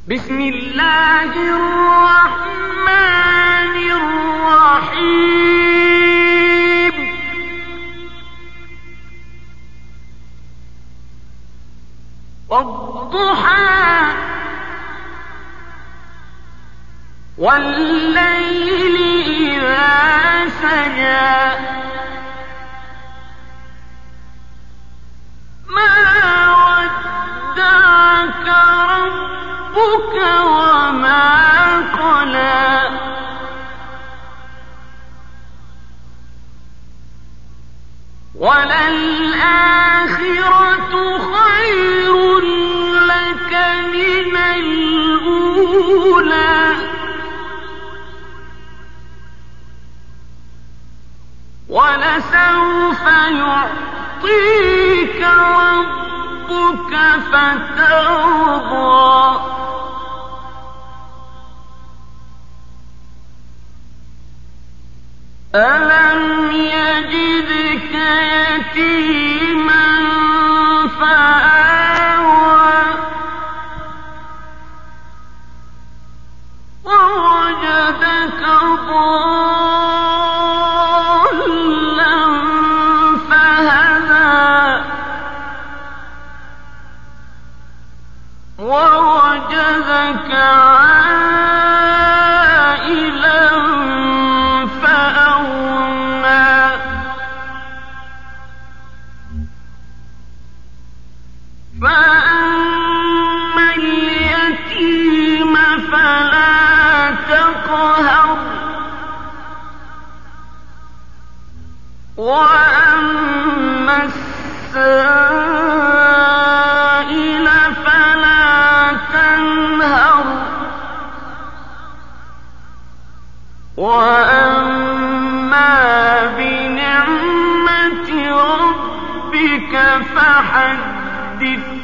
بسم الله الرحمن الرحيم. والضحى والليل إذا سجى ما ودعك ربك وما قلى وللآخرة خير لك من الأولى ولسوف يعطيك ربك فترضى ألم يجدك يتيما فآوى ووجدك ضالا فهدى ووجدك عائلا فأغنى فأما اليتيم فلا تقهر وأما السائل فلا تنهر وأما بنعمة ربك فحدث